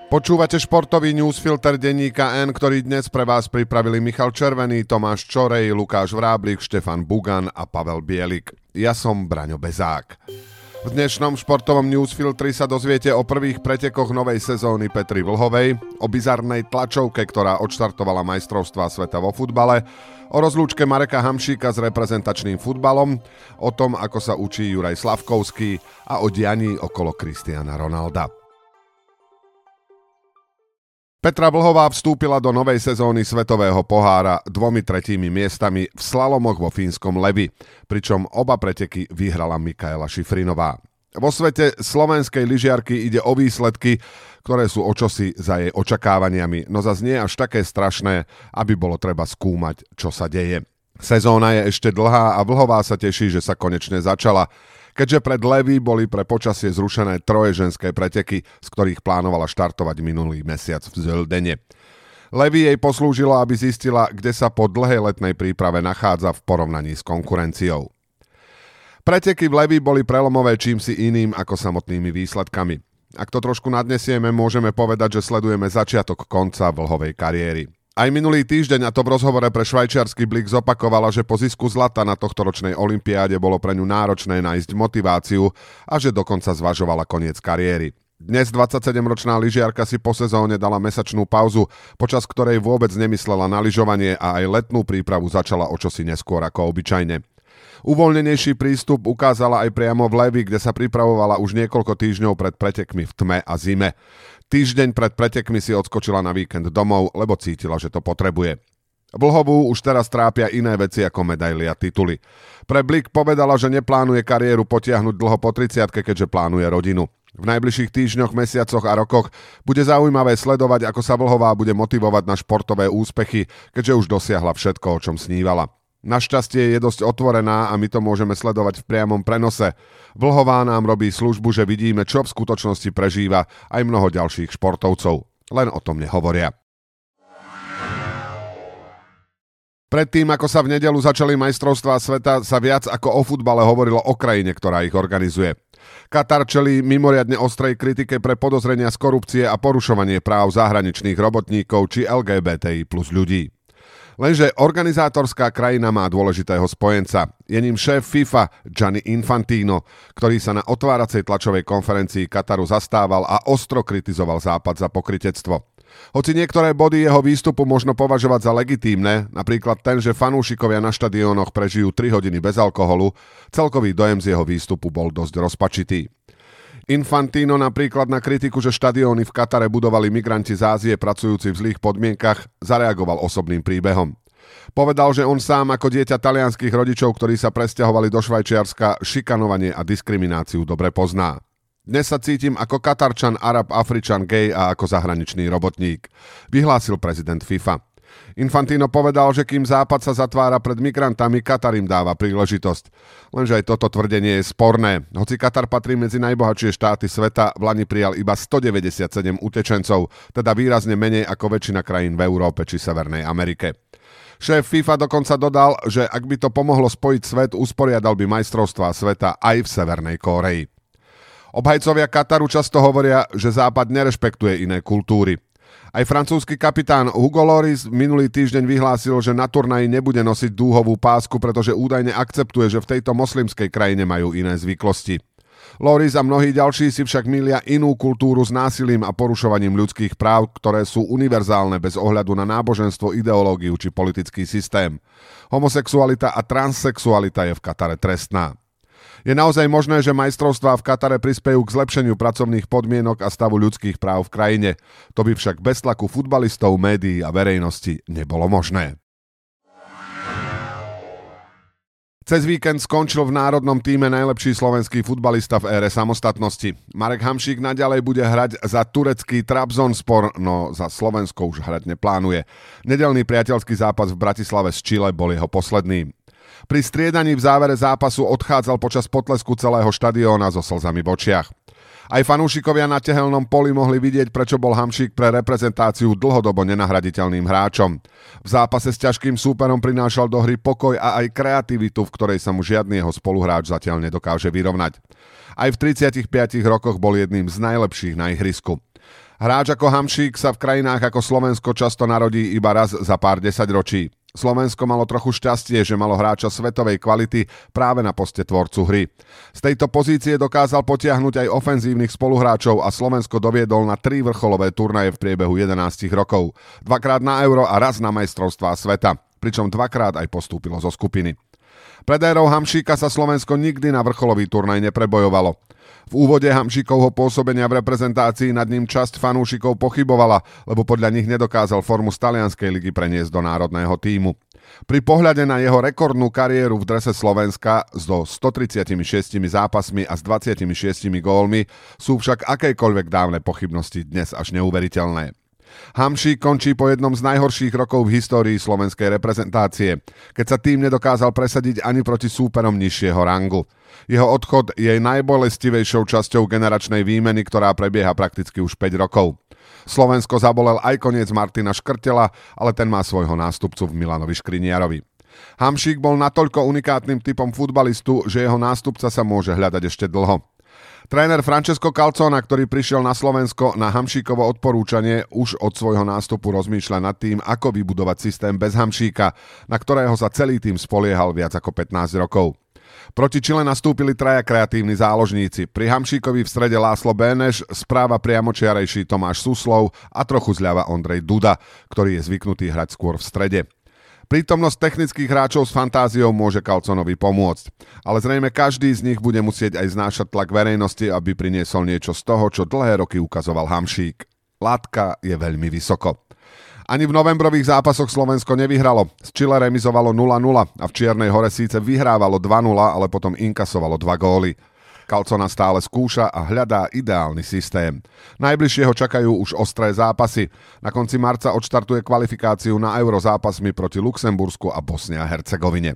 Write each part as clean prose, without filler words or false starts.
Počúvate športový newsfilter denníka N, ktorý dnes pre vás pripravili Michal Červený, Tomáš Čorej, Lukáš Vráblik, Štefan Bugan a Pavel Bielik. Ja som Braňo Bezák. V dnešnom športovom newsfiltri sa dozviete o prvých pretekoch novej sezóny Petry Vlhovej, o bizarnej tlačovke, ktorá odštartovala majstrovstvá sveta vo futbale, o rozlúčke Mareka Hamšíka s reprezentačným futbalom, o tom, ako sa učí Juraj Slavkovský a o dianí okolo Cristiana Ronalda. Petra Vlhová vstúpila do novej sezóny Svetového pohára 2/3 miestami v slalomoch vo fínskom Levi, pričom oba preteky vyhrala Mikaela Šifrinová. Vo svete slovenskej lyžiarky ide o výsledky, ktoré sú očosi za jej očakávaniami, no zas nie až také strašné, aby bolo treba skúmať, čo sa deje. Sezóna je ešte dlhá a Vlhová sa teší, že sa konečne začala, keďže pred Levi boli pre počasie zrušené 3 ženské preteky, z ktorých plánovala štartovať minulý mesiac v Zöldene. Levi jej poslúžilo, aby zistila, kde sa po dlhej letnej príprave nachádza v porovnaní s konkurenciou. Preteky v Levi boli prelomové čímsi iným ako samotnými výsledkami. Ak to trošku nadnesieme, môžeme povedať, že sledujeme začiatok konca Vlhovej kariéry. Aj minulý týždeň, a to v rozhovore pre švajčiarsky Blik, zopakovala, že po zisku zlata na tohtoročnej olympiáde bolo pre ňu náročné nájsť motiváciu a že dokonca zvažovala koniec kariéry. Dnes 27-ročná lyžiarka si po sezóne dala mesačnú pauzu, počas ktorej vôbec nemyslela na lyžovanie a aj letnú prípravu začala o čosi neskôr ako obyčajne. Uvoľnenejší prístup ukázala aj priamo v Levi, kde sa pripravovala už niekoľko týždňov pred pretekmi v tme a zime. Týždeň pred pretekmi si odskočila na víkend domov, lebo cítila, že to potrebuje. Vlhovú už teraz trápia iné veci ako medaily a tituly. Pre Blik povedala, že neplánuje kariéru potiahnuť dlho po 30-ke, keďže plánuje rodinu. V najbližších týždňoch, mesiacoch a rokoch bude zaujímavé sledovať, ako sa Vlhová bude motivovať na športové úspechy, keďže už dosiahla všetko, o čom snívala. Našťastie je dosť otvorená a my to môžeme sledovať v priamom prenose. Vlhová nám robí službu, že vidíme, čo v skutočnosti prežíva aj mnoho ďalších športovcov. Len o tom nehovoria. Predtým, ako sa v nedeľu začali majstrovstvá sveta, sa viac ako o futbale hovorilo o krajine, ktorá ich organizuje. Katar čelí mimoriadne ostrej kritike pre podozrenia z korupcie a porušovanie práv zahraničných robotníkov či LGBTI plus ľudí. Lenže organizátorská krajina má dôležitého spojenca. Je ním šéf FIFA Gianni Infantino, ktorý sa na otváracej tlačovej konferencii Kataru zastával a ostro kritizoval Západ za pokrytectvo. Hoci niektoré body jeho výstupu možno považovať za legitímne, napríklad ten, že fanúšikovia na štadiónoch prežijú 3 hodiny bez alkoholu, celkový dojem z jeho výstupu bol dosť rozpačitý. Infantino napríklad na kritiku, že štadióny v Katare budovali migranti z Ázie pracujúci v zlých podmienkach, zareagoval osobným príbehom. Povedal, že on sám ako dieťa talianskych rodičov, ktorí sa presťahovali do Švajčiarska, šikanovanie a diskrimináciu dobre pozná. Dnes sa cítim ako Katarčan, Arab, Afričan, gej a ako zahraničný robotník, vyhlásil prezident FIFA. Infantino povedal, že kým Západ sa zatvára pred migrantami, Katar im dáva príležitosť. Lenže aj toto tvrdenie je sporné. Hoci Katar patrí medzi najbohatšie štáty sveta, vlani prijal iba 197 utečencov, teda výrazne menej ako väčšina krajín v Európe či Severnej Amerike. Šéf FIFA dokonca dodal, že ak by to pomohlo spojiť svet, usporiadal by majstrovstvá sveta aj v Severnej Kórei. Obhajcovia Kataru často hovoria, že Západ nerešpektuje iné kultúry. Aj francúzsky kapitán Hugo Lloris minulý týždeň vyhlásil, že na turnaji nebude nosiť dúhovú pásku, pretože údajne akceptuje, že v tejto moslimskej krajine majú iné zvyklosti. Lloris a mnohí ďalší si však milia inú kultúru s násilím a porušovaním ľudských práv, ktoré sú univerzálne bez ohľadu na náboženstvo, ideológiu či politický systém. Homosexualita a transsexualita je v Katare trestná. Je naozaj možné, že majstrovstvá v Katare prispejú k zlepšeniu pracovných podmienok a stavu ľudských práv v krajine. To by však bez tlaku futbalistov, médií a verejnosti nebolo možné. Cez víkend skončil v národnom tíme najlepší slovenský futbalista v ére samostatnosti. Marek Hamšík naďalej bude hrať za turecký Trabzonspor, no za Slovensko už hrať neplánuje. Nedeľný priateľský zápas v Bratislave s Chile bol jeho posledný. Pri striedaní v závere zápasu odchádzal počas potlesku celého štadióna so slzami v očiach. Aj fanúšikovia na tehelnom poli mohli vidieť, prečo bol Hamšík pre reprezentáciu dlhodobo nenahraditeľným hráčom. V zápase s ťažkým súperom prinášal do hry pokoj a aj kreativitu, v ktorej sa mu žiadny jeho spoluhráč zatiaľ nedokáže vyrovnať. Aj v 35 rokoch bol jedným z najlepších na ihrisku. Hráč ako Hamšík sa v krajinách ako Slovensko často narodí iba raz za pár desaťročí. Slovensko malo trochu šťastie, že malo hráča svetovej kvality práve na poste tvorcu hry. Z tejto pozície dokázal potiahnuť aj ofenzívnych spoluhráčov a Slovensko doviedol na 3 vrcholové turnaje v priebehu 11 rokov. 2-krát na Euro a raz na majstrovstvá sveta, pričom 2-krát aj postúpilo zo skupiny. Pred érou Hamšíka sa Slovensko nikdy na vrcholový turnaj neprebojovalo. V úvode Hamšíkovho pôsobenia v reprezentácii nad ním časť fanúšikov pochybovala, lebo podľa nich nedokázal formu z talianskej ligy preniesť do národného tímu. Pri pohľade na jeho rekordnú kariéru v drese Slovenska so 136 zápasmi a s 26 gólmi sú však akejkoľvek dávne pochybnosti dnes až neuveriteľné. Hamšík končí po jednom z najhorších rokov v histórii slovenskej reprezentácie, keď sa tým nedokázal presadiť ani proti súperom nižšieho rangu. Jeho odchod je najbolestivejšou časťou generačnej výmeny, ktorá prebieha prakticky už 5 rokov. Slovensko zabolel aj koniec Martina Škrtela, ale ten má svojho nástupcu v Milanovi Škriniarovi. Hamšík bol natoľko unikátnym typom futbalistu, že jeho nástupca sa môže hľadať ešte dlho. Tréner Francesco Calzona, ktorý prišiel na Slovensko na Hamšíkovo odporúčanie, už od svojho nástupu rozmýšľa nad tým, ako vybudovať systém bez Hamšíka, na ktorého sa celý tým spoliehal viac ako 15 rokov. Proti Čile nastúpili 3 kreatívni záložníci. Pri Hamšíkovi v strede László Bénes, správa priamočiarejší Tomáš Suslov a trochu zľava Ondrej Duda, ktorý je zvyknutý hrať skôr v strede. Prítomnosť technických hráčov s fantáziou môže Calzonovi pomôcť, ale zrejme každý z nich bude musieť aj znášať tlak verejnosti, aby priniesol niečo z toho, čo dlhé roky ukazoval Hamšík. Látka je veľmi vysoko. Ani v novembrových zápasoch Slovensko nevyhralo. Z Čile remizovalo 0-0 a v Čiernej Hore síce vyhrávalo 2-0, ale potom inkasovalo 2 góly. Calzona stále skúša a hľadá ideálny systém. Najbližšie ho čakajú už ostré zápasy. Na konci marca odštartuje kvalifikáciu na Euro zápasmi proti Luxembursku a Bosne a Hercegovine.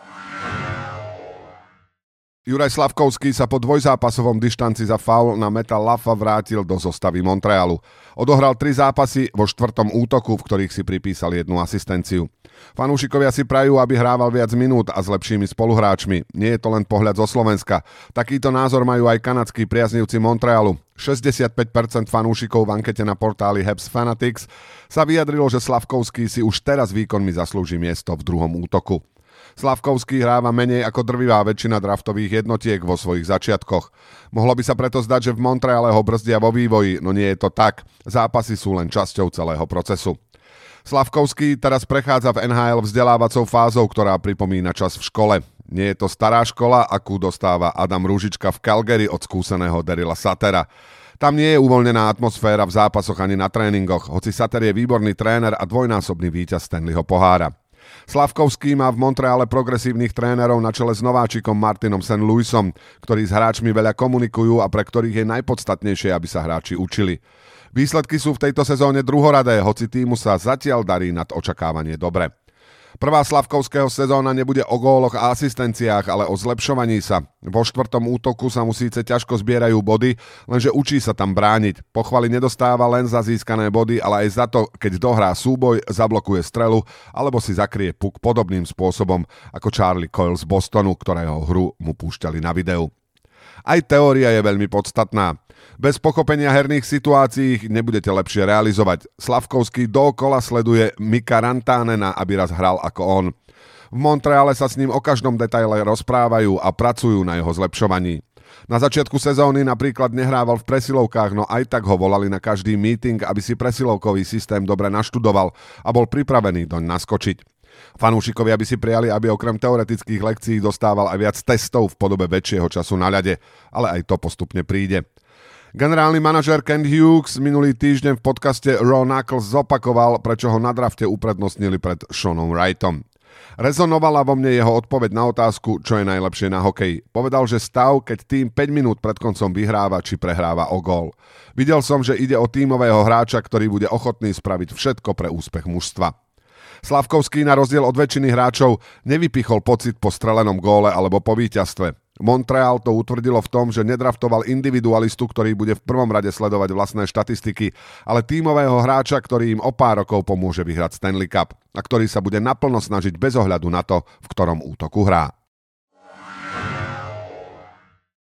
Juraj Slavkovský sa po dvojzápasovom dištanci za faul na Metal Lafa vrátil do zostavy Montrealu. Odohral 3 zápasy vo 4. útoku, v ktorých si pripísal 1 asistenciu. Fanúšikovia si prajú, aby hrával viac minút a s lepšími spoluhráčmi. Nie je to len pohľad zo Slovenska. Takýto názor majú aj kanadskí priaznivci Montrealu. 65% fanúšikov v ankete na portáli Habs Fanatics sa vyjadrilo, že Slavkovský si už teraz výkonmi zaslúži miesto v 2. útoku. Slavkovský hráva menej ako drvivá väčšina draftových jednotiek vo svojich začiatkoch. Mohlo by sa preto zdať, že v Montreale ho brzdia vo vývoji, no nie je to tak. Zápasy sú len časťou celého procesu. Slavkovský teraz prechádza v NHL vzdelávacou fázou, ktorá pripomína čas v škole. Nie je to stará škola, akú dostáva Adam Rúžička v Calgary od skúseného Daryla Suttera. Tam nie je uvoľnená atmosféra v zápasoch ani na tréningoch, hoci Sutter je výborný tréner a dvojnásobný víťaz Stanleyho pohára. Slavkovský má v Montreale progresívnych trénerov na čele s nováčikom Martinom St. Louisom, ktorí s hráčmi veľa komunikujú a pre ktorých je najpodstatnejšie, aby sa hráči učili. Výsledky sú v tejto sezóne druhoradé, hoci týmu sa zatiaľ darí nad očakávanie dobre. Prvá Slavkovského sezóna nebude o góloch a asistenciách, ale o zlepšovaní sa. Vo 4. útoku sa mu síce ťažko zbierajú body, lenže učí sa tam brániť. Pochvaly nedostáva len za získané body, ale aj za to, keď dohrá súboj, zablokuje strelu alebo si zakrie puk podobným spôsobom ako Charlie Coyle z Bostonu, ktorého hru mu púšťali na videu. Aj teória je veľmi podstatná. Bez pochopenia herných situácií ich nebudete lepšie realizovať. Slavkovský dookola sleduje Mika Rantánena, aby raz hral ako on. V Montreale sa s ním o každom detaile rozprávajú a pracujú na jeho zlepšovaní. Na začiatku sezóny napríklad nehrával v presilovkách, no aj tak ho volali na každý meeting, aby si presilovkový systém dobre naštudoval a bol pripravený doň naskočiť. Fanúšikovia by si prijali, aby okrem teoretických lekcií dostával aj viac testov v podobe väčšieho času na ľade, ale aj to postupne príde. Generálny manažér Ken Hughes minulý týždeň v podcaste Raw Knuckles zopakoval, prečo ho na drafte uprednostnili pred Seanom Wrightom. Rezonovala vo mne jeho odpoveď na otázku, čo je najlepšie na hokeji. Povedal, že stav, keď tým 5 minút pred koncom vyhráva či prehráva o gól. Videl som, že ide o tímového hráča, ktorý bude ochotný spraviť všetko pre úspech mužstva. Slavkovský na rozdiel od väčšiny hráčov nevypichol pocit po strelenom góle alebo po víťazstve. Montreal to utvrdilo v tom, že nedraftoval individualistu, ktorý bude v prvom rade sledovať vlastné štatistiky, ale tímového hráča, ktorý im o pár rokov pomôže vyhrať Stanley Cup a ktorý sa bude naplno snažiť bez ohľadu na to, v ktorom útoku hrá.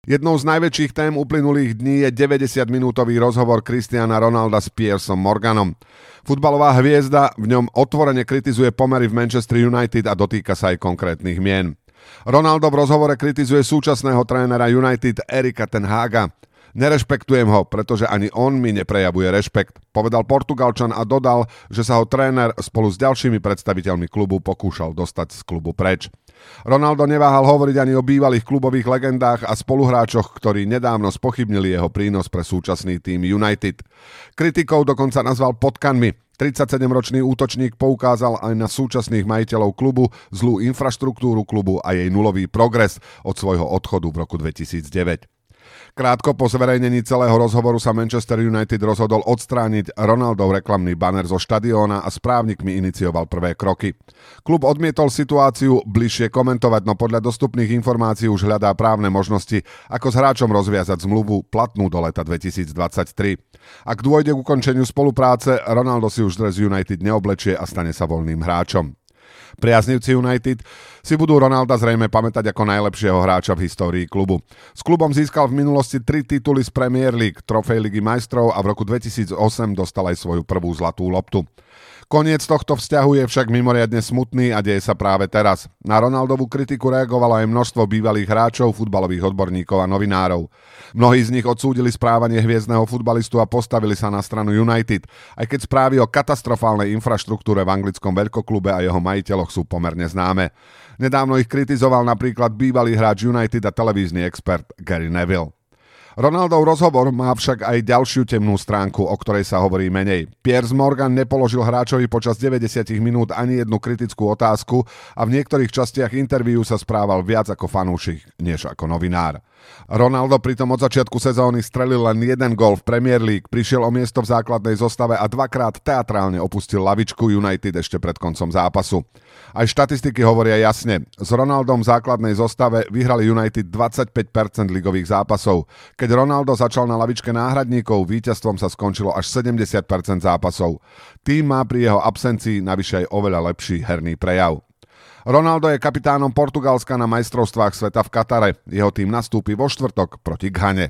Jednou z najväčších tém uplynulých dní je 90-minútový rozhovor Cristiana Ronalda s Piersom Morganom. Futbalová hviezda v ňom otvorene kritizuje pomery v Manchester United a dotýka sa aj konkrétnych mien. Ronaldo v rozhovore kritizuje súčasného trénera United Erika ten Haga. Nerešpektujem ho, pretože ani on mi neprejavuje rešpekt, povedal Portugalčan a dodal, že sa ho tréner spolu s ďalšími predstaviteľmi klubu pokúšal dostať z klubu preč. Ronaldo neváhal hovoriť ani o bývalých klubových legendách a spoluhráčoch, ktorí nedávno spochybnili jeho prínos pre súčasný tým United. Kritikov dokonca nazval potkanmi. 37-ročný útočník poukázal aj na súčasných majiteľov klubu, zlú infraštruktúru klubu a jej nulový progres od svojho odchodu v roku 2009. Krátko po zverejnení celého rozhovoru sa Manchester United rozhodol odstrániť Ronaldov reklamný banner zo štadióna a s právnikmi inicioval prvé kroky. Klub odmietol situáciu bližšie komentovať, no podľa dostupných informácií už hľadá právne možnosti, ako s hráčom rozviazať zmluvu platnú do leta 2023. Ak dôjde k ukončeniu spolupráce, Ronaldo si už dres United neoblečie a stane sa voľným hráčom. Priaznivci United si budú Ronalda zrejme pamätať ako najlepšieho hráča v histórii klubu. S klubom získal v minulosti 3 tituly z Premier League, trofej Ligy majstrov a v roku 2008 dostal aj svoju prvú zlatú loptu. Koniec tohto vzťahu je však mimoriadne smutný a deje sa práve teraz. Na Ronaldovú kritiku reagovalo aj množstvo bývalých hráčov, futbalových odborníkov a novinárov. Mnohí z nich odsúdili správanie hviezdneho futbalistu a postavili sa na stranu United, aj keď správy o katastrofálnej infraštruktúre v anglickom veľkoklube a jeho majiteľoch sú pomerne známe. Nedávno ich kritizoval napríklad bývalý hráč United a televízny expert Gary Neville. Ronaldov rozhovor má však aj ďalšiu temnú stránku, o ktorej sa hovorí menej. Piers Morgan nepoložil hráčovi počas 90 minút ani jednu kritickú otázku a v niektorých častiach interviu sa správal viac ako fanúšik, než ako novinár. Ronaldo pritom od začiatku sezóny strelil len jeden gól v Premier League, prišiel o miesto v základnej zostave a dvakrát teatrálne opustil lavičku United ešte pred koncom zápasu. Aj štatistiky hovoria jasne. S Ronaldom v základnej zostave vyhrali United 25% ligových zápasov. Keď Ronaldo začal na lavičke náhradníkov, víťazstvom sa skončilo až 70% zápasov. Tým má pri jeho absencii navyše aj oveľa lepší herný prejav. Ronaldo je kapitánom Portugalska na majstrovstvách sveta v Katare. Jeho tým nastúpi vo štvrtok proti Ghane.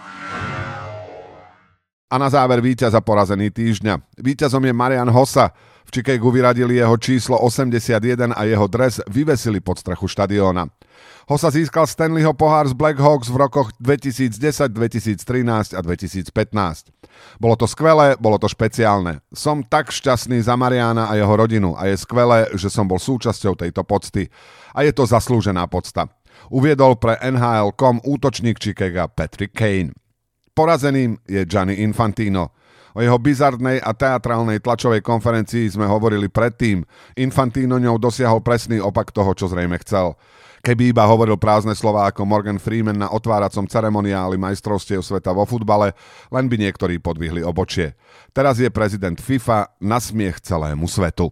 A na záver víťaz a porazený týždňa. Víťazom je Marian Hossa. V Chicagu vyradili jeho číslo 81 a jeho dres vyvesili pod strechu štadióna. Hossa získal Stanleyho pohár z Black Hawks v rokoch 2010, 2013 a 2015. Bolo to skvelé, bolo to špeciálne. Som tak šťastný za Mariana a jeho rodinu a je skvelé, že som bol súčasťou tejto pocty. A je to zaslúžená pocta. Uviedol pre NHL.com útočník Chicaga Patrick Kane. Porazeným je Gianni Infantino. O jeho bizarnej a teatrálnej tlačovej konferencii sme hovorili predtým. Infantino ňou dosiahol presný opak toho, čo zrejme chcel. Keby iba hovoril prázdne slová ako Morgan Freeman na otváracom ceremoniáli majstrovstiev sveta vo futbale, len by niektorí podvihli obočie. Teraz je prezident FIFA na smiech celému svetu.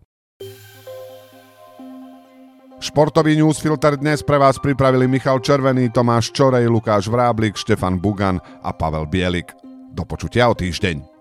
Športový newsfilter dnes pre vás pripravili Michal Červený, Tomáš Čorej, Lukáš Vráblik, Štefan Bugan a Pavel Bielik. Do počutia o týždeň.